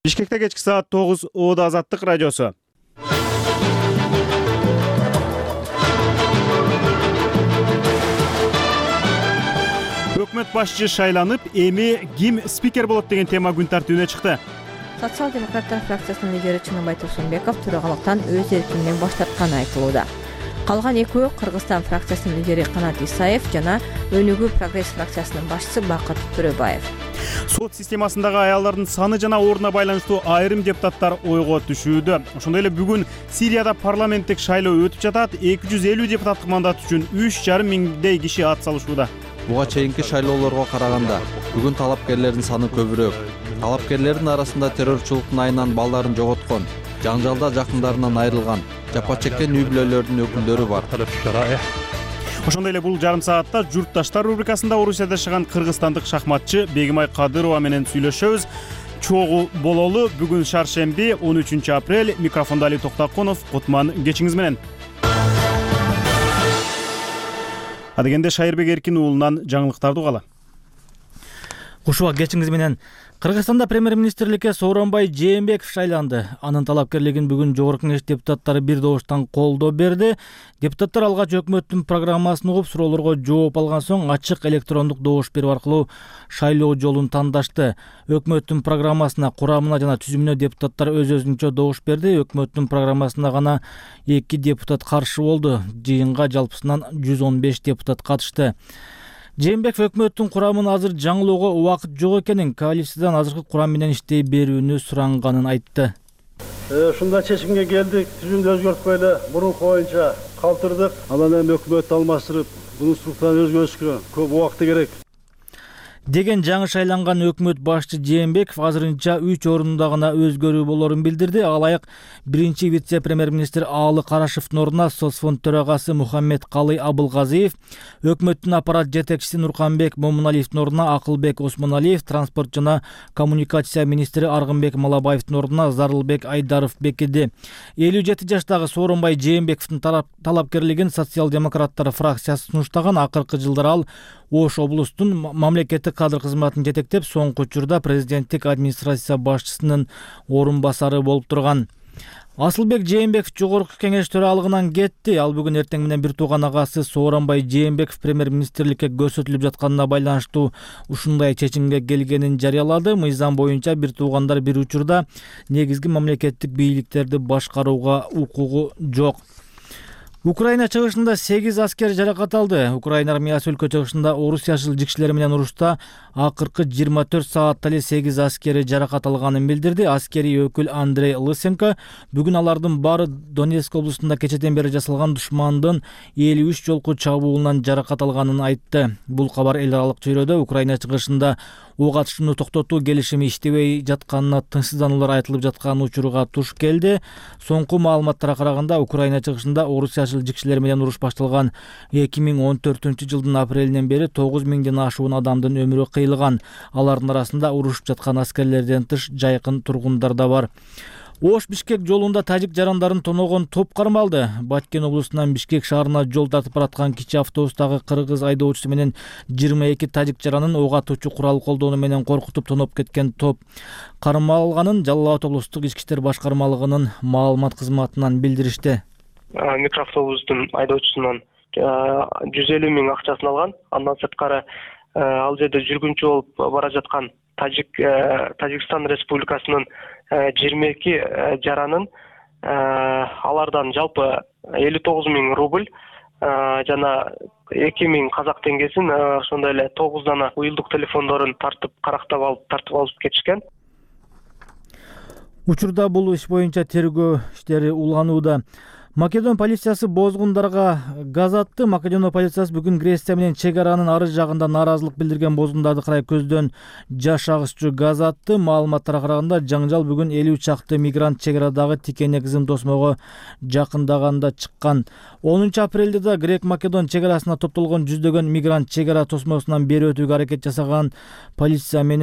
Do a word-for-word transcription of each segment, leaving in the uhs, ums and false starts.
Бишкекте кечки саат тогуз Оодо Азаттык радиосу. Өкмөт башчы шайланып, эми ким спикер болот деген тема күн тартибине чыкты. Социал-демократтар фракциясынын лидери Чыныбай Турсунбеков төрагалыктан өз эркинен баш тартканы айтылууда. Калган экөө Кыргызстан фракциясынын лидери Канат Исаев жана Өнүгүү прогресс фракциясынын башчысы Бакыт Төрөбаев. Сот системасындагы аялдардын саны жана ордуна байланыштуу айрым депутаттар ойго түшүүдө. Ошондой эле бүгүн Сирияда парламенттик шайлоо өтүп жатат. эки жүз элүү депутаттык мандат үчүн үч жарым миңдей киши ат салышууда. Буга чейинки шайлоолорго караганда бүгүн талапкерлердин саны көбүрөөк. Талапкерлердин арасында террорчулуктун айынан балдарын жоготкон, жаңжалда жакындарынан айрылган, жапа чеккен үй бүлөлөрдүн өкүлдөрү бар. Ошондой эле бул жарым саатта Журтташтар рубрикасында Орусияда жашаган кыргызстандык шахматчы Бегимай Кадырова менен сүйлөшөбүз. Чогуу бололу. Бүгүн шаршемби он үчүнчү апрель. Микрофонда Али Токтаконов. Кутман кечиңиз менен. Адегенде Шайырбек Эркин уулунан жаңылыктарды угалы. Кушуба кечиңиз менен. Кыргызстанда премьер-министрликке Сооронбай Жээнбеков шайланды. Анын талапкерлигин бүгүн Жогорку Кеңеш депутаттары бир добуштан колдоо берди. Депутаттар алгач өкмөттүн программасын угуп, суроолорго жооп алган соң ачык электрондук добуш берүү аркылуу шайлоо жолун тандашты. Өкмөттүн программасына, курамына жана түзүмүнө депутаттар өз-өзүнчө добуш берди. Өкмөттүн программасына гана эки депутат каршы болду. Жыйынга жалпысынан жүз он беш депутат катышты. Жээнбеков өкмөттүн курамын азыр жаңылоого убакыт жок экенин, коалициядан азыркы курам менен иштей берүүнү суранганын айтты. Ушундай чечимге келдик, түзүмдү өзгөртпөй эле мурунку боюнча калтырдык. Анан эми өкмөттү алмаштырып, бунун структураны өзгөртүшкө көп убакыт керек. Деген жаңы шайланган өкмөт башчы Жээнбеков азырынча үч орунда гана өзгөрүү болорун билдирди. Алайык биринчи вице-премьер-министр Аалы Карашевдин ордуна Соцфонд төрагасы Мухаммед Калый Абылгазиев, өкмөттүн аппарат жетекчиси Нурканбек Момуналиевдин ордуна Акылбек Осмоналиев, транспорт жана коммуникация министри Аргынбек Малабаевдин ордуна Зарылбек Айдаров бекиди. элүү жети жаштагы Сооронбай Жээнбековдун талапкерлигин социал-демократтар фракциясы сунуштаган. Акыркы жылдары ал Ош облустун мамлекеттик кадр кызматын жетектеп, соңку учурда президенттик администрация башчысынын орун басары болуп турган. Асылбек Жээнбеков Жогорку Кеңеш төралыгынан кетти. Ал бүгүн эртең менен бир тууган агасы Сооронбай Жээнбеков премьер-министрликке көрсөтүлүп жатканына байланыштуу ушундай чечимге келгенин жарыялады. Мыйзам боюнча бир туугандар бир учурда негизги мамлекеттик бийликтерди башкарууга укугу жок. Украина чыгышында сегиз аскер жаракат алды. Украина армиясы өлкө чыгышында орус яшыл жикшилери менен урушта акыркы жыйырма төрт саатта эле сегиз аскери жаракат алганын билдирди. Аскерий өкүл Андрей Лысенко бүгүн алардын баары Донецк облусунда кечеден бери жасалган душмандын элүү үч жолку чабуулунан жаракат алганын айтты. Бул кабар эл аралык чөйрөдө Украина чыгышында ок атышууну токтотуу келишими иштебей жатканына тынчсыздануулар айтылып жаткан учурга туш келди. Соңку маалыматтарга караганда Украина чыгышында орус яшыл жикшилер менен уруш башталган эки миң он төртүнчү жылдын апрелинен бери тогуз миңден ашуун адамдын өмүрү кыйылган. Алардын арасында урушуп жаткан аскерлерден тыш жайкын тургундар да бар. Ош-Бишкек жолунда тажик жарандарын тоногон топ кармалды. Баткен облусунан Бишкек шаарына жол тартып бараткан кичи автобустагы кыргыз айдоочусу менен жыйырма эки тажик жаранын ок атуучу курал колдонуу менен коркутуп тоноп кеткен топ кармалганын Жалал Абад облустук ички иштер башкармалыгынын маалымат кызматынан билдиришти. Микроавтобустун айдоочусунан жүз элүү миң акчасын алган. Андан сырткары ал жерде жүргүнчү болуп бара жаткан Тажик Тажикстан Республикасынын жыйырма эки жаранын алардан жалпы элүү тогуз миң рубль жана эки миң казак теңгесин, ошондой эле тогуз дана уюлдук телефондорун тартып карактап алып тартып алып кетишкен. Учурда бул иш боюнча тергөө иштери уланууда. Македон полициясы бозгундарга газ атты. Македон полициясы бүгүн Греция менен чек аранын ары жагында нааразылык билдирген бозгундарды карай көздөн жаш агызчу газ атты. Маалыматтарга караганда жаңжал бүгүн элүү чакты мигрант чек арадагы тикене кызым тосмого жакындаганда чыккан. онунчу апрелде да Грек-Македон чек арасына топтолгон жүздөгөн мигрант чек ара тосмосунан бери өтүүгө аракет жасаган полиция менен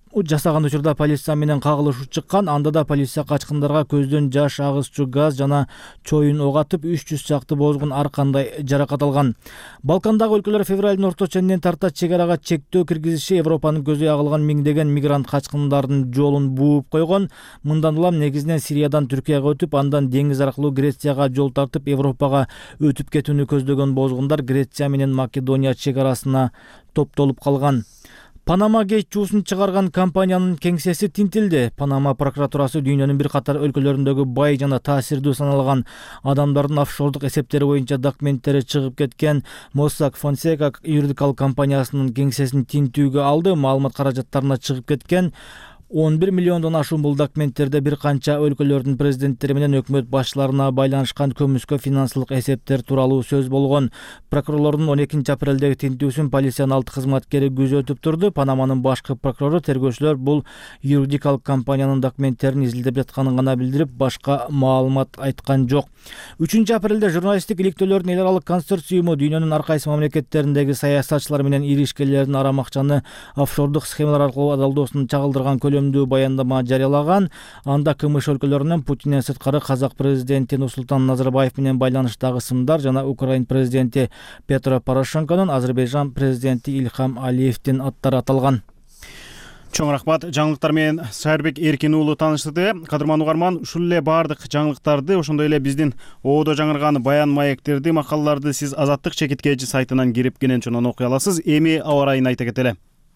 жасаган учурда полиция менен кагылышуу чыккан. Анда да полиция качкындарга көздөн жаш, агызчу газ жана чоюн ок атып, үч жүз чакты бозгун ар кандай жаракат алган. Балкандагы өлкөлөр февралдын орто ченинен тарта чек арага чектөө киргизиши Европанын көзү агылган миңдеген мигрант качкындардын жолун бууп койгон. Мындан улам негизинен Сириядан Түркияга өтүп, андан деңиз аркылуу Грецияга жол тартып, Европага өтүп кетүүнү көздөгөн бозгундар Греция менен Македония чек арасына топтолуп калган. Панама гейт чуусун чыгарган компаниянын кеңсеси тинтилди. Панама прокуратурасы дүйнөнүн бир катар өлкөлөрүндөгү бай жана таасирдүү саналган адамдардын офшордук эсептери боюнча документтери чыгып кеткен Mossack Fonseca юридикалык компаниясынын кеңсесин тинтүүгө алды. Маалымат каражаттарына чыгып кеткен он бир миллиондон ашуун бул документтерде бир канча өлкөлөрдүн президенттери менен өкмөт башчыларына байланышкан көмүскө финансылык эсептер тууралуу сөз болгон. Прокурорлордун он экинчи апрелдеги тинтүүсүн полициянын алты кызматкери күзөтүп турду. Панаманын башкы прокурору тергөөчүлөр бул юридикалык компаниянын документтерин изилдеп жатканын гана билдирип, башка маалымат айткан жок. үчүнчү апрелде журналисттик иликтөөлөрдүн эл аралык консорциуму дүйнөнүн ар кайсы мамлекеттериндеги саясатчылар менен ири ишкерлердин арам акчаны офшордук схемалар аркылуу адалдоосун чагылдырган көлөмдүү баяндама жарыялаган. Анда КМШ өлкөлөрүнөн Путинден сырткары казак президенти Нурсултан Назарбаев менен байланыштагы сымдар жана Украин президенти Петро Порошенконун, Азербайжан президенти Ильхам Алиевдин аттары аталган. Чоң рахмат. Жаңылыктар менен Шайырбек Эркин уулу тааныштырды. Кадырман угарман, ушул эле баардык жаңылыктарды, ошондой эле биздин оодо жаңырган баян маектерди, макалаларды сиз Азаттык чекиткечи сайтынан кирип кенен чонон окуй аласыз. Эми аба ырайын айта кетели.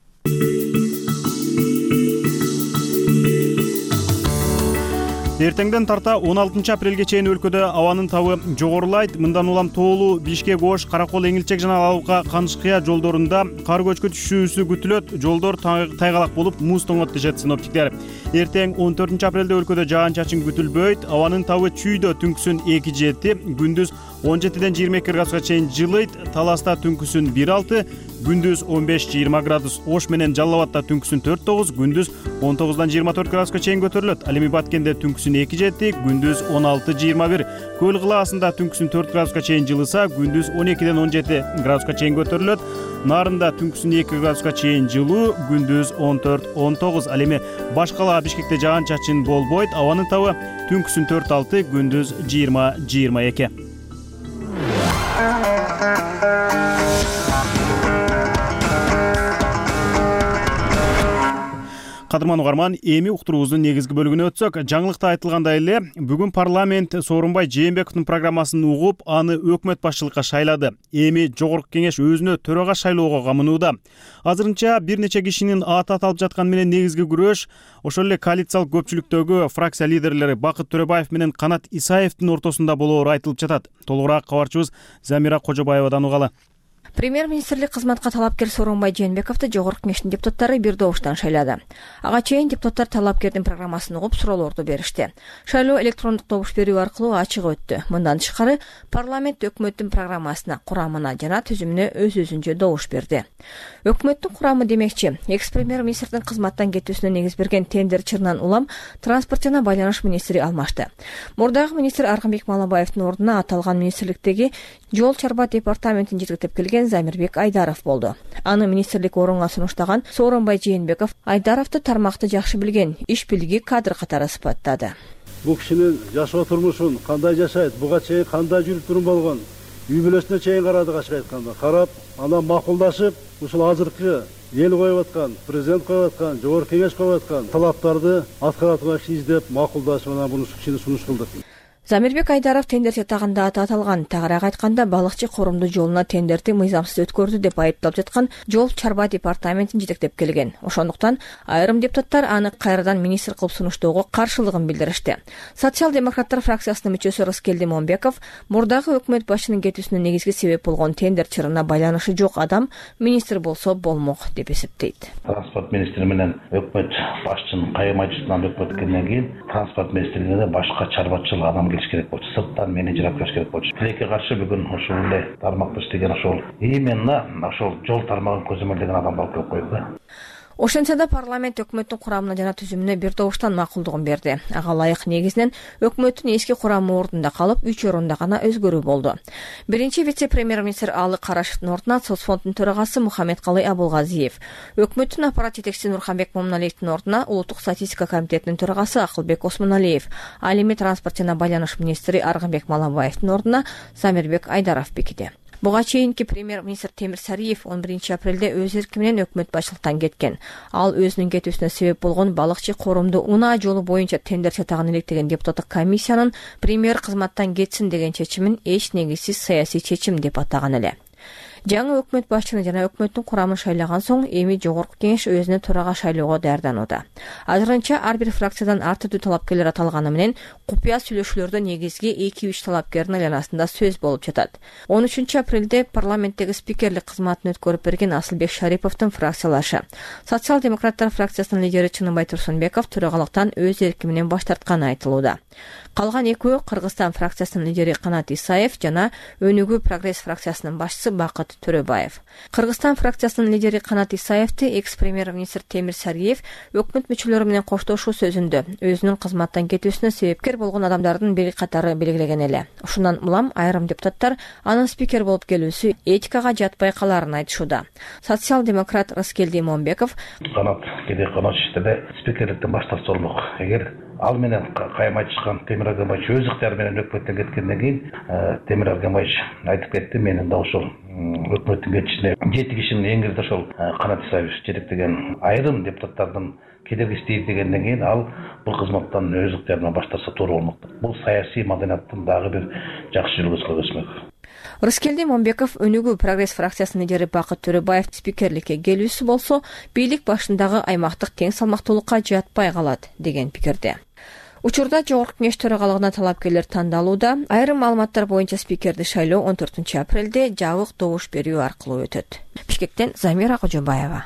Эртеңден тарта он алтынчы апрелге чейин өлкөдө абанын табы жогорулайт. Мындан улам Тоолу, Бишкек, Ош, Каракол, Эңилчек жана Алалка, Канышкыя жолдорунда кар көчкү түшүүсү күтүлөт. Жолдор тайгалак болуп, муз тоңот дешет синоптиктер. Эртең он төртүнчү апрелде өлкөдө жаан-чачын күтүлбөйт. Абанын табы чүйдө түнкүсүн эки жети, күндүз он жетиден жыйырма эки градуска чейин жылыйт. Таласта түнкүсүн бир алты, күндүз он беш жыйырма градус. Ош менен Жалал Абадта түнкүсүн төрт тогуз, күндүз он тогуздан жыйырма төрт градуска чейин көтөрүлөт. Ал эми Баткенде түнкүсүн эки жети, күндүз он алты жыйырма бир. Көл кылаасында түнкүсүн төрт градуска чейин жылыса, күндүз он экиден он жети градуска чейин көтөрүлөт. Нарында түнкүсүн эки градуска чейин жылуу, күндүз он төрт он тогуз. Ал эми башкала Бишкекте жаан-чачын болбойт. Абанын табы түнкүсүн төрт алты, күндүз жыйырма жыйырма эки. Кадырман угарман, эми уктуруубуздун негизги бөлүгүнө өтсөк, жаңылыкта айтылгандай эле, бүгүн парламент Сооронбай Жээнбековдун программасын угуп, аны өкмөт башчылыкка шайлады. Эми жогорку кеңеш өзүнө төрага шайлоого камынууда. Азырынча бир нече кишинин аты аталып жатканы менен негизги күрөш ошол эле коалициялык көпчүлүктөгү фракция лидерлери Бакыт Төрөбаев менен Канат Исаевдин ортосунда болоору айтылып жатат. Толугураак кабарчыбыз Замира Кожобаевадан угалы. Премьер-министрлик кызматка талапкер Сооронбай Жээнбековду жогорку кеңештин депутаттары бир добуштан шайлады. Ага чейин депутаттар талапкердин программасын угуп, суроолорду беришти. Шайлоо электрондук добуш берүү аркылуу ачык өттү. Мындан тышкары парламент өкмөттүн программасына, курамына жана түзүмүнө өз-өзүнчө добуш берди. Өкмөттүн курамы демекчи, экс-премьер-министрдин кызматтан кетүүсүнө негиз берген тендер чырынан улам транспорт жана байланыш министри алмашты. Мурдагы министр Аркынбек Малабаевдин ордуна аталган министрликтеги жол чарба департаментин жетектеп келген Замирбек Айдаров болду. Аны министрлик орунга сунуштаган Сооронбай Жээнбеков Айдаровду тармакты жакшы билген, иш билги кадр катары сыпаттады. Бул кишинин жашоо турмушун кандай жашайт, буга чейин кандай жүрүп турум болгон, үй бүлөсүнө чейин карадык, ачык айтканда. Карап, анан макулдашып, ушул азыркы эл коюп аткан, президент коюп аткан, жогорку кеңеш коюп аткан талаптарды аткарат издеп, макулдашып, анан буну кишини сунуш кылдык. Замирбек Айдаров тендер жатагында аты аталган. Тагыраак айтканда, балыкчы корумду жолуна тендерди мыйзамсыз өткөрдү деп айыпталып жаткан жол чарба департаментин жетектеп келген. Ошондуктан айрым депутаттар аны кайрадан министр кылып сунуштоого каршылыгын билдиришти. Социал-демократтар фракциясынын мүчөсү Рыскелди Момбеков мурдагы өкмөт башчынын кетүүсүнө негизги себеп болгон тендер чырына байланышы жок адам министр болсо болмок деп эсептейт. Транспорт министри менен өкмөт башчынын кайымайчысынан өкмөт келгенден кийин транспорт министрлигине башка чарбачыл адам келиш керек болчу, сырттан менеджер алып келиш керек болчу. Тилекке каршы бүгүн ошол эле тармакта иштеген ошол именно ошол жол тармагын көзөмөлдөгөн адам алып келип койду. Ошентсе да парламент өкмөттүн курамына жана түзүмүнө бир добуштан макулдугун берди. Ага ылайык негизинен өкмөттүн эски курамы ордунда калып, үч орунда гана өзгөрүү болду. Биринчи вице-премьер-министр Аалы Карашевдин ордуна соцфонддун төрагасы Мухаммедкалый Абулгазиев, өкмөттүн аппарат жетекчиси Нурханбек Момуналиевдин ордуна улуттук статистика комитетинин төрагасы Акылбек Осмоналиев, ал эми транспорт жана байланыш министри Аргынбек Малабаевдин ордуна Самирбек Айдаров бекиди. Буга чейинки премьер-министр Темир Сариев он биринчи апрелде өз эрки менен өкмөт башчылыктан кеткен. Ал өзүнүн кетүүсүнө себеп болгон балыкчы корумду унаа жолу боюнча тендер чатагын илектеген депутаттык комиссиянын премьер кызматтан кетсин деген чечимин эч негизсиз саясий чечим деп атаган эле. Жаңы өкмөт башчыны жана өкмөттүн курамын шайлаган соң эми жогорку кеңеш өзүнө төрага шайлоого даярданууда. Азырынча ар бир фракциядан ар түрдүү талапкерлер аталганы менен купуя сүйлөшүүлөрдө негизги эки үч талапкердин айланасында сөз болуп жатат. он үчүнчү апрелде парламенттеги спикерлик кызматын өткөрүп берген Асылбек Шариповдун фракциялашы. Социал-демократтар фракциясынын лидери Чыныбай Турсунбеков төрагалыктан өз эрки менен баш тартканы айтылууда. Калган экөө Кыргызстан фракциясынын лидери Канат Исаев жана Өнүгүү прогресс фракциясынын башчысы Бакыт Төрөбаев. Кыргызстан фракциясынын лидери Канат Исаевти экс-премьер-министр Темир Сариев өкмөт мүчөлөрү менен коштошуу сөзүндө өзүнүн кызматтан кетүүсүнө себепкер болгон адамдардын бир катары белгилеген эле. Ушундан улам айрым депутаттар анын спикер болуп келүүсү этикага жатпай калаарын айтышууда. Социал-демократ Рыскелди Момбеков Канат кеде канат иштеде спикерликтен баш тартса болмок. Эгер ал менен кайым айтышкан Темир Аргамбаевич өз ыктыяры менен өкмөттөн кеткенден кийин Темир Аргамбаевич айтып кетти, менин да ошол өкмөттүн кетишине жети кишинин эң кирде ошол Канат Исаевич жетектеген айрым депутаттардын кедергиси тийди дегенден кийин ал бул кызматтан өз ыктыяры менен баш тартса туура болмок. Бул саясий маданияттын дагы бир жакшы үлгүсү өсмөк. Рыскелди Момбеков Өнүгүү прогресс фракциясынын лидери Бакыт Төрөбаев спикерликке келүүсү болсо, бийлик башындагы аймактык тең салмактуулукка жатпай калат деген пикирде. Учурда жогорку кеңеш төрагалыгына талапкерлер тандалууда. Айрым маалыматтар боюнча спикерди шайлоо он төртүнчү апрелде жабык добуш берүү аркылуу өтөт. Бишкектен Замира Кожобаева.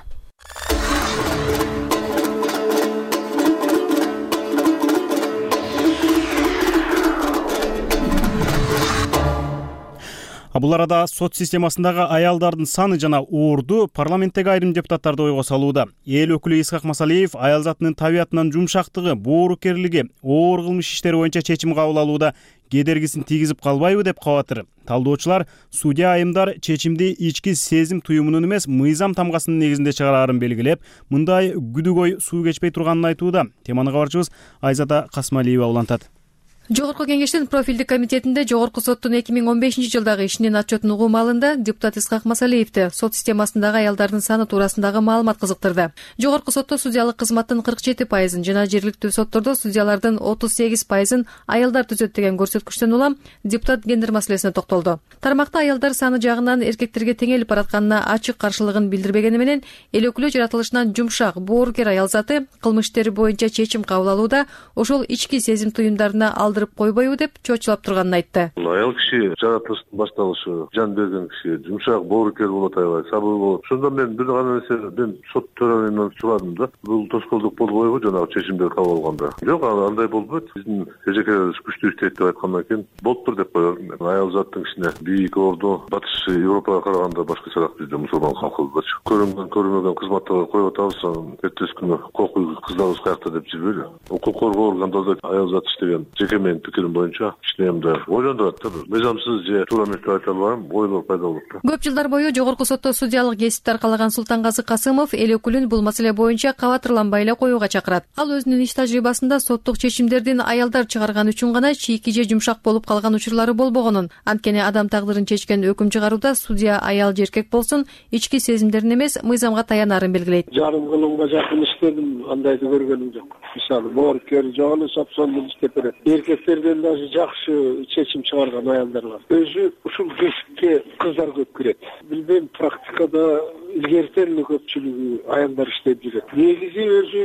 Бул арада сот системасындагы аялдардын саны жана орду парламенттеги айрым депутаттарды ойго салууда. Эл өкүлү Исхак Масалиев аял затынын табиятынан жумшактыгы, боорукерлиги, оор кылмыш иштери боюнча чечим кабыл алууда кедергисин тийгизип калбайбы деп кабатыр. Талдоочулар судья айымдар чечимди ички сезим туюмунун эмес, мыйзам тамгасынын негизинде чыгараарын белгилеп, мындай күдүгөй суу кечпей турганын айтууда. Теманы кабарчыбыз Айзада Касмалиева улантат. Жогорку кеңештин профилдик комитетинде Жогорку соттун эки миң он бешинчи жылдагы ишинин отчетун угуу маалында депутат Исхак Масалиевди сот системасындагы аялдардын саны туурасындагы маалымат кызыктырды. Жогорку сотто судьялык кызматтын кырк жети пайызын жана жергиликтүү соттордо судьялардын отуз сегиз пайызын аялдар түзөт деген көрсөткүчтөн улам депутат гендер маселесине токтолду. Тармакта аялдар саны жагынан эркектерге теңелип баратканына ачык каршылыгын билдирбегени менен эл өкүлү жаратылышынан жумшак, боорукер аял заты кылмыш иштери боюнча чечим кабыл алууда ошол ички сезим туюмдарына алдырып койбойбу деп чочулап турганын айтты. Аял киши жаратылыштын башталышы, жан берген киши, жумшак, боорукер болот, аябай сабыр болот. Ошондо мен бир гана нерсе, мен сот төрайымынан сурадым да, бул тоскоолдук болбойбу жанагы чечимдер кабыл алганда. Жок, андай болбойт. Биздин эжекелерибиз күчтүү иштейт деп айткандан кийин болуптур деп коем. Аял заттын кичине бийик орду, батыш Европага караганда башкачараак бизде мусулман калкыбызчы. Көрүнгөн, көрүнмөгөн кызматтарга коюп атабыз, эртеси күнү кокуй кыздарыбыз каякта деп жүрбөйлү. Укук коргоо органдарда аял зат иштеген жеке менин пикирим боюнча кичинемди ойлондурат да. Мыйзамсыз же туура эмес деп айта албайм, ойлор пайда болот да. Көп жылдар бою Жогорку сотто судьялык кесипти аркалаган Султангазы Касымов эл өкүлүн бул маселе боюнча кабатырланбай эле коюуга чакырат. Ал өзүнүн иш тажрыйбасында соттук чечимдердин аялдар чыгарган үчүн гана чийки же жумшак болуп калган учурлары болбогонун, анткени адам тагдырын чечкен өкүм чыгарууда судья аял же эркек болсун ички сезимдерин эмес, мыйзамга таянарын белгилейт. Жарым кылымга жакын иштедим, андайды көргөнүм жок. Мисалы, боорукер жогон сапсондун иштеп берет. Эркектерден даже жакшы чечим чыгарган аялдар бар. Өзү ушул кесипке кыздар көп кирет. Билбейм, практикада илгертен эле көпчүлүгү аялдар иштеп жүрөт. Негизи өзү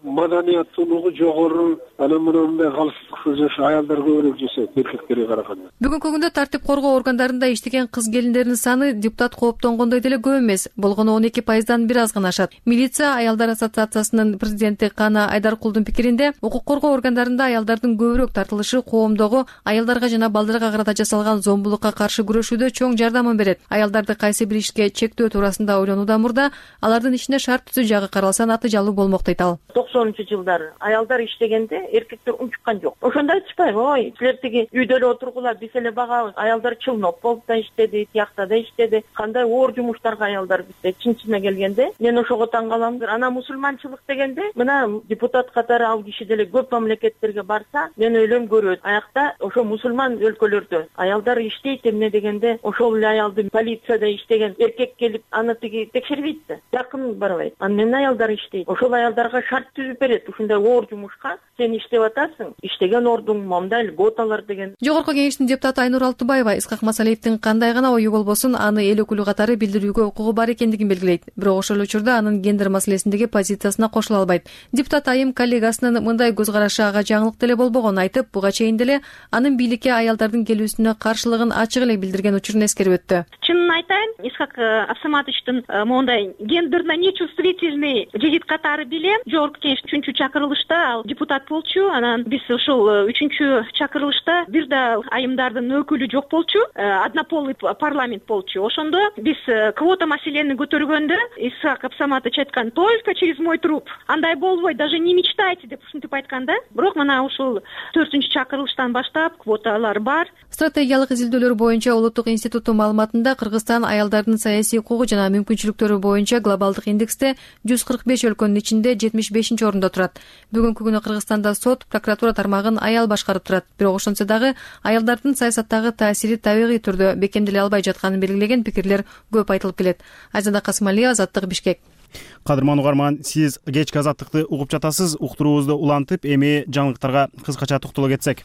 маданияттуулугу жогору, анан мындай калыстыксыз жаш аялдар көбүрөөк жашайт эркектерге караганда. Бүгүнкү күндө тартип коргоо органдарында иштеген кыз келиндердин саны депутат кооптонгондой деле көп эмес. Болгону он эки пайыздан бир аз гана ашат. Милиция аялдар ассоциациясынын президенти Кана Айдаркулдун пикиринде, укук коргоо органдарында аялдардын көбүрөөк тартылышы коомдогу аялдарга жана балдарга карата жасалган зомбулукка каршы күрөшүүдө чоң жардамын берет. Аялдарды кайсы бир ишке чектөө туурасында ойлонуудан мурда алардын ишине шарт түзүү жагы каралса натыйжалуу болмок дейт ал. токсонунчу жылдары аялдар иштегенде эркектер унчуккан жок. Ошондо айтышпайбы, ой, силер тиги үйдө эле отургула, биз эле багабыз. Аялдар чылноп болуп да иштеди, тиякта да иштеди. Кандай оор жумуштарга аялдар бизде чын-чынына келгенде, мен ошого таң калам. Ана мусулманчылык дегенде, мына депутат катары ал киши деле көп мамлекеттерге барса, мен ойлойм көрөт. Аякта ошо мусулман өлкөлөрдө аялдар иштейт эмне дегенде, ошол эле аялды полицияда иштеген эркек келип аны тиги текшербейт да, жакын барбайт. Анан аялдар иштейт. Ошол аялдарга шарт түзүп берет. Ушундай оор жумушка сен иштеп атасың. Иштеген ордуң момдай льготалар деген. Жогорку кеңештин депутаты Айнур Алтыбаева Исхак Масалиевдин кандай гана ою болбосун, аны эл өкүлү катары билдирүүгө укугу бар экендигин белгилейт. Бирок ошол учурда анын гендер маселесиндеги позициясына кошула албайт. Депутат айым коллегасынын мындай көз карашы ага жаңылык деле болбогонун айтып, буга чейин деле анын бийликке аялдардын келүүсүнө каршылыгын ачык эле билдирген учурун эскерип өттү. Чынын айтайын, Исхак Абсаматовичтин моундай гендерно нечувствительный жигит катары билем. Жогорку кеңеш үчүнчү чакырылышта ал депутат болчу. Анан биз ошол үчүнчү чакырылышта бир да айымдардын өкүлү жок болчу. Однополый парламент болчу. Ошондо биз квота маселени көтөргөндө Исхак Абсаматович айткан: "Только через мой труп. Андай болбойт, даже не мечтайте" деп ушинтип айтканда. Бирок мына ушул төртүнчү чакырылыштан баштап квоталар бар. Стратегиялык изилдөөлөр боюнча Улуттук институттун маалыматында Кыргызстан аялдардын саясий укугу жана мүмкүнчүлүктөрү боюнча глобалдык индексте жүз кырк беш өлкөнүн ичинде жетимиш бешинчи орунда турат. Бүгүнкү күнү Кыргызстанда сот, прокуратура тармагын аял башкарып турат. Бирок ошентсе дагы аялдардын саясаттагы таасири табигый түрдө бекемделе албай жатканын белгилеген пикирлер көп айтылып келет. Айзада Касымалиева, Азаттык, Бишкек. Кадырман угарман, сиз кечки Азаттыкты угуп жатасыз. Уктуруубузду улантып, эми жаңылыктарга кыскача токтоло кетсек.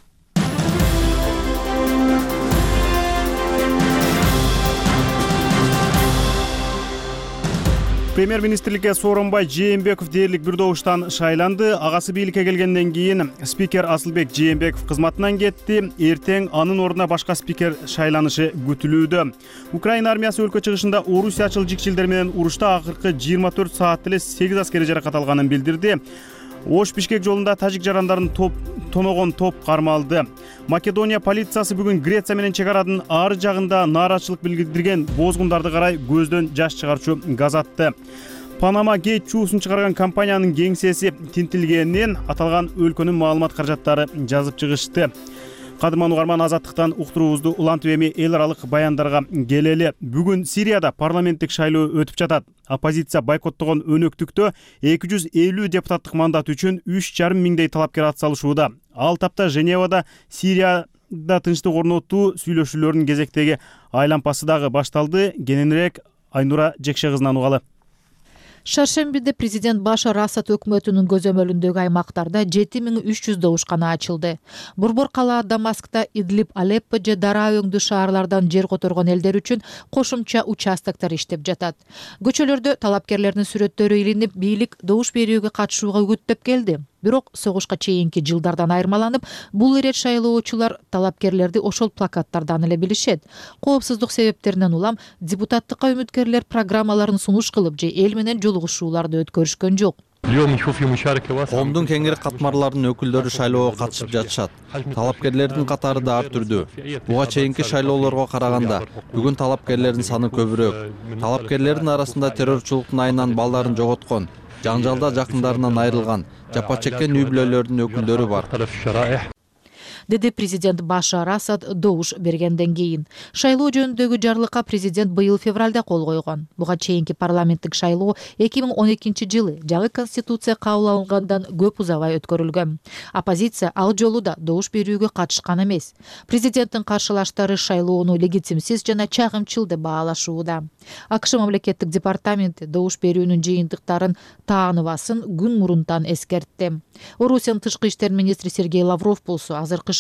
Премьер-министрликке Сооронбай Жээнбеков дээрлик бир добуштан шайланды. Агасы бийликке келгенден кийин спикер Асылбек Жээнбеков кызматынан кетти. Эртең анын ордуна башка спикер шайланышы күтүлүүдө. Украина армиясы өлкө чыгышында орусиячыл жикчилдер менен урушта акыркы жыйырма төрт саат эле сегиз аскери жаракат алганын билдирди. Ош-Бишкек жолунда тажик жарандарын топ тоногон топ кармалды. Македония полициясы бүгүн Греция менен чек аранын ар жагында нааразычылык билдирген бозгундарды карай көздөн жаш чыгарчу газ атты. Panama Gate чуусун чыгарган компаниянын кеңсеси тинтилгенин аталган өлкөнүн маалымат каражаттары жазып чыгышты. Кадырман угарман, Азаттыктан уктуруубузду улантып эми эл аралык баяндарга келели. Бүгүн Сирияда парламенттик шайлоо өтүп жатат. Оппозиция бойкоттогон өнөктүктө эки жүз элүү депутаттык мандат үчүн үч жарым миңдей талапкер атсалышууда. Ал тапта Женевада Сирияда тынчтык орнотуу сүйлөшүүлөрүнүн кезектеги айлампасы дагы башталды. Кененирээк Айнура Жекше кызынан угалы. Шаршембиде президент Башар Асад өкмөтүнүн көзөмөлүндөгү аймактарда жети миң үч жүз добушкана ачылды. Борбор кала Дамаскта, Идлиб, Алеппо же Дара өңдүү шаарлардан жер которгон элдер үчүн кошумча участоктор иштеп жатат. Көчөлөрдө талапкерлердин сүрөттөрү илинип, бийлик добуш берүүгө катышууга үгүттөп келди. Бирок согушка чейинки жылдардан айырмаланып, бул ирет шайлоочулар талапкерлерди ошол плакаттардан эле билишет. Коопсуздук себептеринен улам депутаттыкка үмүткерлер программаларын сунуш кылып же эл менен жолугушууларды өткөрүшкөн жок. Коомдун кеңири катмарларынын өкүлдөрү шайлоого катышып жатышат. Талапкерлердин катары да ар түрдүү. Буга чейинки шайлоолорго караганда бүгүн талапкерлердин саны көбүрөөк. Талапкерлердин арасында террорчулуктун айынан балдарын жоготкон, жаңжалда жакындарынан айрылган, жапа чеккен үй бүлөлөрдүн өкүлдөрү бар, деди президент Башар Асад добуш бергенден кийин. Шайлоо жөнүндөгү жарлыкка президент быйыл февралда кол койгон. Буга чейинки парламенттик шайлоо эки миң он экинчи жылы жаңы конституция кабыл алынгандан көп узабай өткөрүлгөн. Оппозиция ал жолу да добуш берүүгө катышкан эмес. Президенттин каршылаштары шайлоону легитимсиз жана чагымчыл деп баалашууда. АКШ мамлекеттик департаменти добуш берүүнүн жыйынтыктарын тааныбасын күн мурунтан эскертти. Орусиянын тышкы иштер министри Сергей Лавров болсо азыркы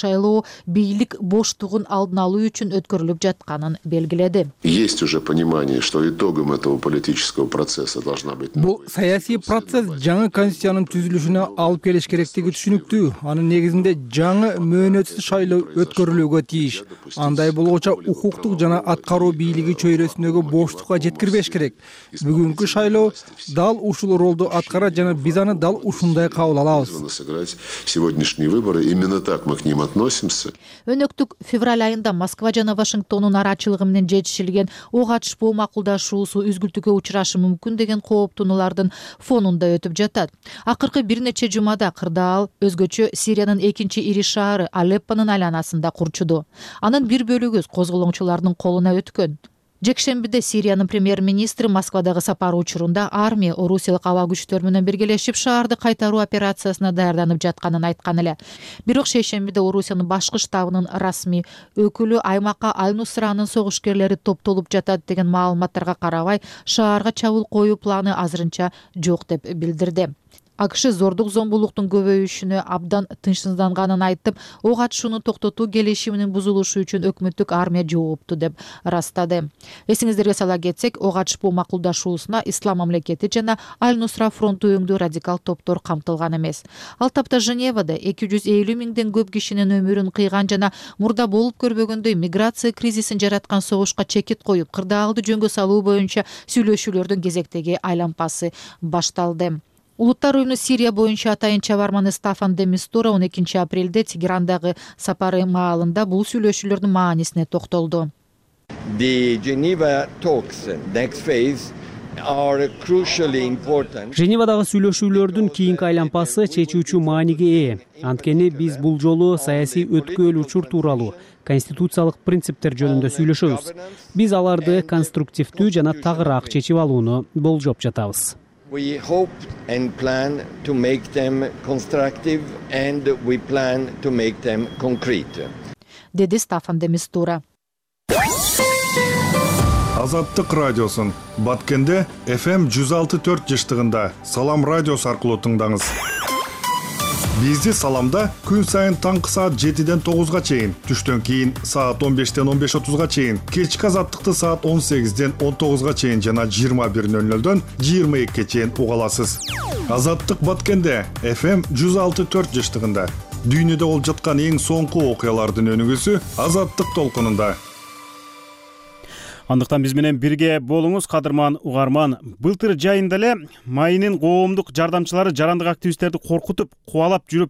шайлоо бийлик боштугун алдын алуу үчүн өткөрүлүп жатканын белгиледи. Есть уже понимание, что итогом этого политического процесса должна быть. Бул саясий процесс жаңы конституциянын түзүлүшүнө алып келиш керектиги түшүнүктүү. Анын негизинде жаңы мөөнөтсүз шайлоо өткөрүлүүгө тийиш. Андай болгочо укуктук жана аткаруу бийлиги чөйрөсүндөгү боштукка жеткирбеш керек. Бүгүнкү шайлоо дал ушул ролду аткарат жана биз аны дал ушундай кабыл алабыз. Сегодняшние выборы именно так мы к ним относимся. Өнөктүк февраль айында Москва жана Вашингтондун арачылыгы менен жетишилген ок атышпоо макулдашуусу үзгүлтүккө учурашы мүмкүн деген кооптонуулардын фонунда өтүп жатат. Акыркы бир нече жумада кырдаал өзгөчө Сириянын экинчи ири шаары Алеппонун айланасында курчуду. Анын бир бөлүгү козголоңчулардын колуна өткөн. Жекшембиде Сириянын премьер-министри Москвадагы сапары учурунда армия орусиялык аба күчтөр менен биргелешип шаарды кайтаруу операциясына даярданып жатканын айткан эле. Бирок шейшембиде Орусиянын башкы штабынын расмий өкүлү аймакка Аль-Нусранын согушкерлери топтолуп жатат деген маалыматтарга карабай шаарга чабуул коюу планы азырынча жок деп билдирди. АКШ зордук зомбулуктун көбөйүшүнө абдан тынчсызданганын айтып, ок атышууну токтотуу келишиминин бузулушу үчүн өкмөттүк армия жоопту деп ырастады. Эсиңиздерге сала кетсек, ок атышпоо макулдашуусуна Ислам мамлекети жана Аль-Нусра фронту өңдүү радикал топтор камтылган эмес. Ал тапта Женевада эки жүз элүү миңден көп кишинин өмүрүн кыйган жана мурда болуп көрбөгөндөй миграция кризисин жараткан согушка чекит коюп, кырдаалды жөнгө салуу боюнча сүйлөшүүлөрдүн кезектеги айланпасы башталды. Улуттар уюмунун Сирия боюнча атайын чабарманы Стафан де Мистура он экинчи апрелде Тегерандагы сапары маалында бул сүйлөшүүлөрдүн маанисине токтолду. The Geneva talks next phase are crucially important. Женевадагы сүйлөшүүлөрдүн кийинки айланпасы чечүүчү мааниге ээ. Анткени биз бул жолу саясий өткөл учур тууралуу конституциялык принциптер жөнүндө сүйлөшөбүз. Биз аларды конструктивдүү жана тагыраак чечип алууну болжоп жатабыз. We hope and plan to make them constructive and we plan to make them concrete. Деди Стафан де Мистура. Азаттык радиосун Баткенде эф эм жүз алты төрт жыштыгында Салам радиосу аркылуу тыңдаңыз. Бизди Саламда күн сайын таңкы саат жетиден тогузга чейин, түштөн кийин саат он бештен он беш отузга чейин, кечки Азаттыкты саат он сегизден он тогузга чейин жана жыйырма бир нөл нөлдөн жыйырма экиге чейин уга аласыз. Азаттык Баткенде эф эм жүз алты төрт жыштыгында дүйнөдө болуп жаткан эң соңку окуялардын өнүгүүсү Азаттык толкунунда. Андыктан биз менен бирге болуңуз, кадырман угарман. Былтыр жайында эле майынын коомдук жардамчылары жарандык активисттерди коркутуп, кубалап жүрүп,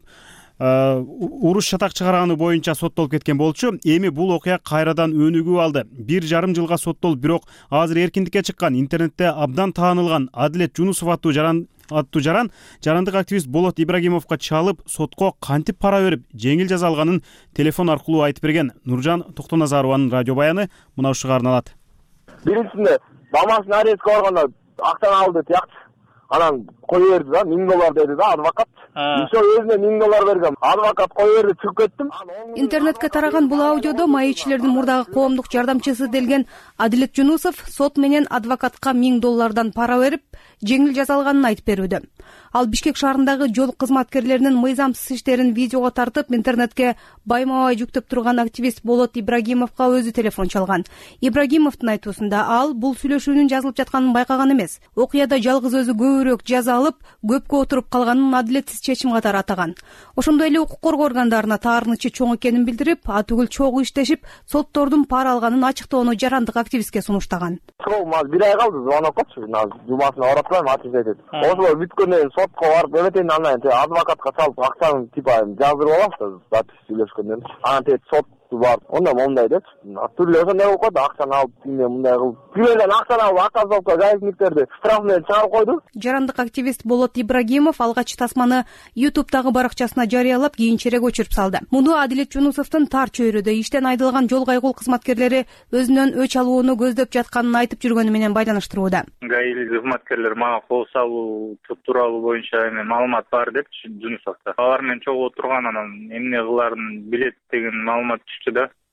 уруш шатак чыгарганы боюнча соттолуп кеткен болчу. Эми бул окуя кайрадан өнүгүү алды. Бир жарым жылга соттолуп, бирок азыр эркиндикке чыккан, интернетте абдан таанылган Адилет Жунусов аттуу жаран аттуу жаран жарандык активист Болот Ибрагимовго чалып, сотко кантип пара берип, жеңил жаза алганын телефон аркылуу айтып берген. Нуржан Токтоназарованын радио баяны мына ушуга арналат. Биринчисинде мамасын арестке барганда актан алды тияктı. Анан кое берди да, миң доллар деди да адвокат. Ишо өзүнө миң доллар бергем. Адвокат кое берди, чыгып кеттим. Интернетке тараган бул аудиодо майычилердин мурдагы коомдук жардамчысы делген Адилет Жунусов сот менен адвокатка миң доллардан пара берип, жеңил жаза алганын айтып берүүдө. Ал Бишкек шаарындагы жол кызматкерлеринин мыйзамсыз иштерин видеого тартып, интернетке байма-бай жүктөп турган активист Болот Ибрагимовго өзү телефон чалган. Ибрагимовдун айтуусунда ал бул сүйлөшүүнүн жазылып жатканын байкаган эмес. Окуяда жалгыз өзү көбүрөөк жаза алып, көпкө отуруп калганын адилетсиз чечим катары атаган. Ошондой эле укук коргоо органдарына таарынычы чоң экенин билдирип, атүгүл чогуу иштешип, соттордун пара алганын ачыктоону жарандык активистке сунуштаган. Бир ай калды, звонок кылчу, жумасына оратпайм, ачып айтат. Ошол бүткөндөн сотко барып, эметен анан адвокатка чалып, акчаны типа жаздырып алам, запись сүйлөшкөндөн. Анан тет сот барып, онда мондай деп, түрлүү ошондой болуп калды, акчаны алып, тиме мындай кылып. Бирөөдөн акчаны алып, оказалка гаишниктерди штраф менен чыгарып койду. Жарандык активист Болот Ибрагимов алгач тасманы ютубтагы баракчасына жарыялап, кийинчерээк өчүрүп салды. Муну Адилет Жунусовдун тар чөйрөдө иштен айдылган жол кайгул кызматкерлери өзүнөн өч алууну көздөп жатканын айтып жүргөнү менен байланыштырууда. ГАИ кызматкерлер мага кол салуу тууралуу боюнча эми маалымат бар деп Жунусовдо. Алар менен чогуу отурган, анан эмне кылаарын билет деген маалымат түштү да.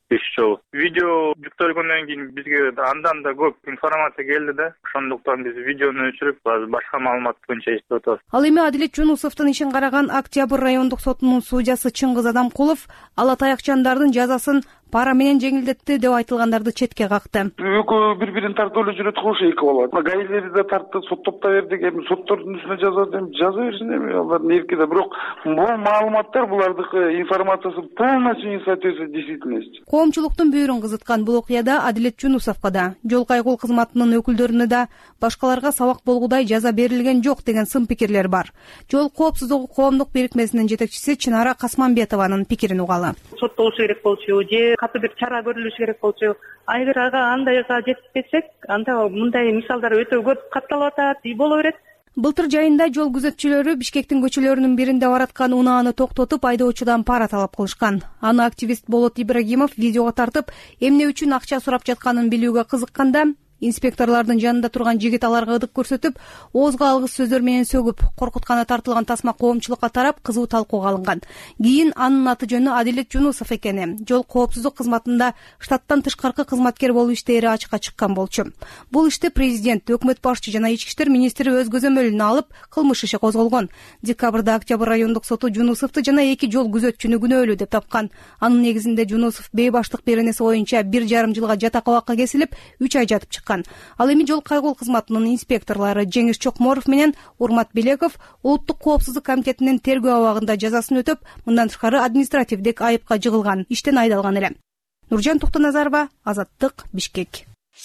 беш жолу. Видео жүктөлгөндөн кийин бизге андан да көп информация келди да. Ошондуктан биз видеону өчүрүп азыр башка маалымат боюнча иштеп атабыз. Ал эми Адилет Жунусовдун ишин караган Октябрь райондук сотунун судьясы Чыңгыз Адамкулов ала таякчандардын жазасын пара менен жеңилдетти деп айтылгандарды четке какты. Экөө бири бирин тартып эле жүрөт ошо эки бала. Гаилери да тартты, соттоп да бердик. Эми соттордун үстүнө жазат, эми жаза берсин, эми алардын эрки да. Бирок бул маалыматтар, булардыкы информациясы полностью не соответствует действительности. Коомчулуктун бүйүрүн кызыткан бул окуяда Адилет Жунусовго да, жол кайгыл кызматынын өкүлдөрүнө да башкаларга сабак болгудай жаза берилген жок деген сын пикирлер бар. Жол коопсуздугу коомдук бирикмесинин жетекчиси Чынара Касманбетованын пикирин угалы. Соттолуш керек болчу же катуу бир чара көрүлүш керек болчу. Айгер ага андайга жетпесек, анда мындай мисалдар өтө көп катталып атат, и боло берет. Былтыр жайында жол күзөтчүлөрү Бишкектин көчөлөрүнүн биринде бараткан унааны токтотуп, айдоочудан пара талап кылышкан. Аны активист Болот Ибрагимов видеого тартып, эмне үчүн акча сурап жатканын билүүгө кызыкканда, инспекторлордун жанында турган жигит аларга ыдык көрсөтүп, оозго алгыс сөздөр менен сөгүп, коркутканы тартылган тасма коомчулукка тарап, кызуу талкууга алынган. Кийин анын аты жөнү Адилет Жунусов экени, жол коопсуздук кызматында штаттан тышкаркы кызматкер болуп иштери ачыкка чыккан болчу. Бул ишти президент, өкмөт башчы жана ички иштер министри өз көзөмөлүнө алып, кылмыш иши козголгон. Декабрда Октябрь райондук соту Жунусовду жана эки жол күзөтчүнү күнөөлүү деп тапкан. Анын негизинде Жунусов бейбаштык беренеси боюнча бир жарым жылга жатак абакка кесилип, үч ай жатып чыккан. Ал эми жол кайгыл кызматынын инспекторлору Жеңиш Чокморов менен Урмат Белеков Улуттук коопсуздук комитетинин тергөө абагында жазасын өтөп, мындан тышкары административдик айыпка жыгылган, иштен айдалган эле. Нуржан Токтоназарова, Азаттык, Бишкек.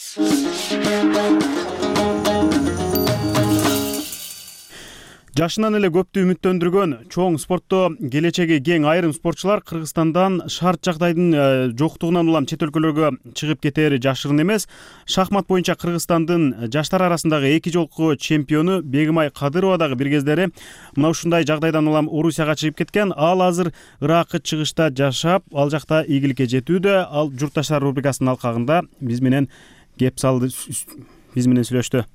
Жашынан эле көптү үмүттөндүргөн чоң спортто келечеги кең айрым спортчулар Кыргызстандан шарт жагдайдын жоктугунан улам чет өлкөлөргө чыгып кетери жашырын эмес. Шахмат боюнча Кыргызстандын жаштар арасындагы эки жолку чемпиону Бегимай Кадырова дагы бир кездери мына ушундай жагдайдан улам Орусияга чыгып кеткен. Ал азыр Иракы чыгышта жашап, ал жакта ийгиликке жетүүдө. Ал журтташтар рубрикасынын алкагында биз менен кеп салды, биз менен сүйлөштү.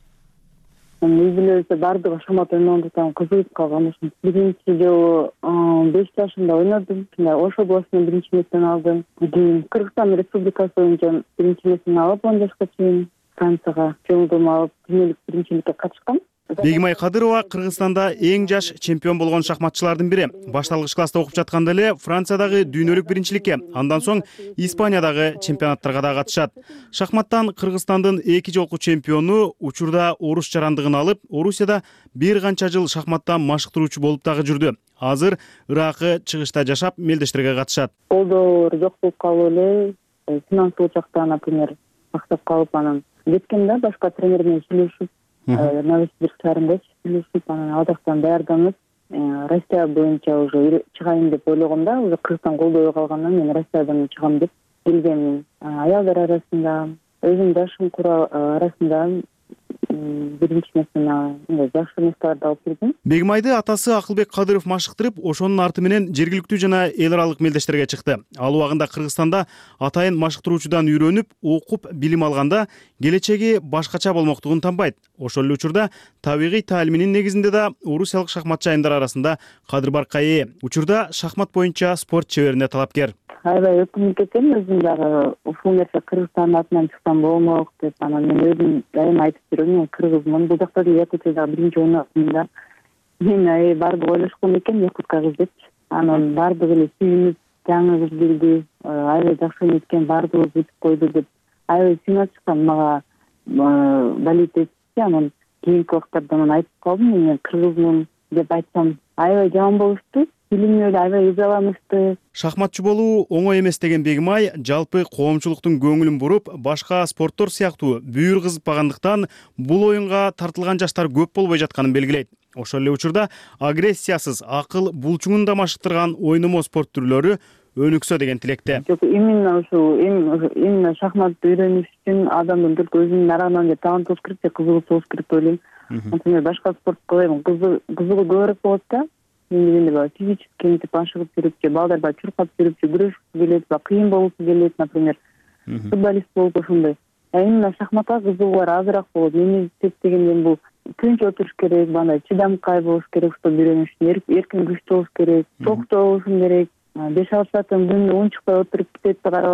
Биз билебиз, баардыгы шахмат ойногондуктан кызыгып калган. Биринчи жолу беш жашымда ойнодум. Ош областынан биринчи местен алдым. Кийин Кыргызстан Республикасы боюнча биринчи местен алып, он жашка чейин Францияга жолдома алып, дүйнөлүк биринчиликке катышкам. Бегимай Кадырова Кыргызстанда эң жаш чемпион болгон шахматчылардын бири. Башталгыч класста окуп жатканда эле Франциядагы дүйнөлүк биринчиликке, андан соң Испаниядагы чемпионаттарга да катышат. Шахматтан Кыргызстандын эки жолку чемпиону учурда орус жарандыгын алып, Орусияда бир канча жыл шахматтан машыктыруучу болуп дагы жүрдү. Азыр Иракы чыгышта жашап, мелдештерге катышат. Колдоо жок болуп калып эле, финансылык жактан, например, актап калып, анан кеткенде башка тренер менен сүйлөшүп, Новосибирск шаарында сүйлөшүп, анан ал жактан даярданып, Россия боюнча уже чыгайын деп ойлогомда, уже Кыргызстан колдобой калгандан мен Россиядан чыгам деп келгем. Аялдар арасында, өзүм жашым арасында биринчи местен жакшы месттарды алып келдим. Бегимайды атасы Акылбек Кадыров машыктырып, ошонун арты менен жергиликтүү жана эл аралык мелдештерге чыкты. Ал убагында Кыргызстанда атайын машыктыруучудан үйрөнүп, окуп, билим алганда келечеги башкача болмоктугун танбайт. Ошол эле учурда табигый таалиминин негизинде да орусиялык шахматчы айымдар арасында кадыр баркка ээ. Учурда шахмат боюнча спорт чеберине талапкер. Аябай өкүнүп кетем, өзүм дагы ушул нерсе Кыргызстандын атынан чыксам болмок деп, анан мен өзүм дайыма айтып жүрөм, мен кыргызмын, бул жакта да Якутияда биринчи ойнадым да. Мен ай баардыгы ойлошкон экен, якутка кыз депчи. Анан баардыгы эле сүйүнүп, жаңы кыз келди, аябай жакшы ойнойт, баардыгы бүтүп койду деп аябай сүйүнүп чыккан, мага болит этти. Анан кийинки убактарда мен айтып калдым, мен кыргызмын деп айтсам аябай жаман болушту. Билимге эле аябай ызаланышты. Шахматчы болуу оңой эмес деген Бегимай жалпы коомчулуктун көңүлүн буруп, башка спорттор сыяктуу бүйүр кызыкпагандыктан бул оюнга тартылган жаштар көп болбой жатканын белгилейт. Ошол эле учурда агрессиясыз, акыл булчуңун да маштырган ойномо спорт түрлөрү өнүксө деген тилекте. Жок, именно ушул именно шахматты үйрөнүш үчүн адамдын только өзүнүн арагынан талант болуш керек, же кызыгуу болуш керек деп ойлойм. Например, башка спортко эми кызыгуу көбүрөөк болот да. Эми баягы физически мынтип ашыгып жүрүп, же балдар баягы чуркап жүрүп, же күрөшкү келет, баягы кыйын болушу келет, например, футболист болуп ошондой. А именно шахматка кызыгуулар азыраак болот. Мени эсептегенден бул тынч отуруш керек, мындай чыдамкай болуш керек, ушул үйрөнүш үчүн эркин күчтүү болуш керек, токтоо болушун керек. беш алты сааттан күнүнө унчукпай отуруп китепти карап алып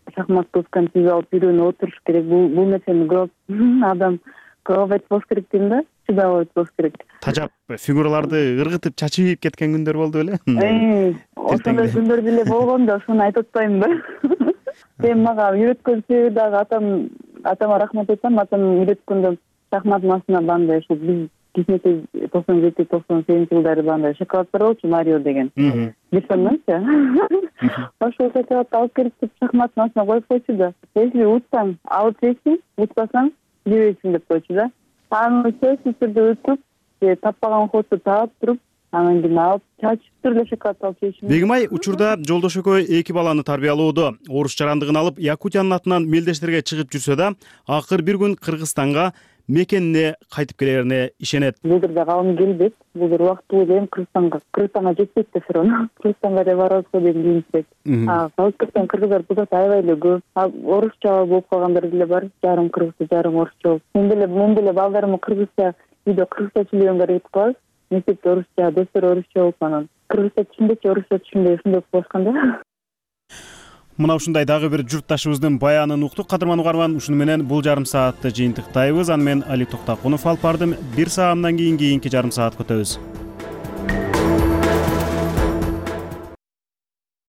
шахмат досканы түзүп алып үйрөнүп отуруш керек. Бул бул нерсени көп адам көп айтып болуш керек дейм да. Чыдап айтып болуш керек. Тажап фигураларды ыргытып чачып кеткен күндөр болду беле? Ошондой күндөр деле болгон да, ошону айтып атпайм да. Сен мага үйрөткөн себеби дагы атам атама рахмат айтам. Атам үйрөткөндө шахмат масына бандай ушул биз кичинекей токсон жети токсон сегизинчи жылдары бандай шоколаддар болчу, Марио деген. Бирсомдончу. Ошол шоколадты алып келип шахмат масына коюп койчу да. Если утсаң, алып жейсиң, утпасаң, жебейсиң деп койчу да. Аны сөзсүз түрдө өтүп, таппаган хоту таап туруп, анан кийин алып чачып түрдө шоколад алып жейшим. Бегимай учурда Жолдош экөө эки баланы тарбиялоодо. Орус жарандыгын алып Якутиянын атынан мелдештерге чыгып жүрсө да, акыр бир күн Кыргызстанга мекенине кайтып келерине ишенет. Булдыр да калгым келбейт. Булдыр убактылуу дейм Кыргызстанга, Кыргызстанга жетпейт да все равно. Кыргызстанга да барабыз го деп кийинчек. А калып кеткен кыргыздар бузат аябай эле көп. Орусча болуп калгандар деле бар. Жарым кыргызча, жарым орусча болуп. Мен деле мен деле балдарымы кыргызча, үйдө кыргызча сүйлөгөнгө аракет кылабыз. Мектепте орусча, достор орусча болуп анан кыргызча түшүнбөйчү, орусча түшүнбөй ушундай болуп калышканда. Мына ушундай дагы бир журтташыбыздын баянын уктук. Кадырман угарман, ушуну менен бул жарым саатты жыйынтыктайбыз. Аны мен Али Токтакунов алып бардым. Бир саамдан кийин кийинки жарым саатка өтөбүз.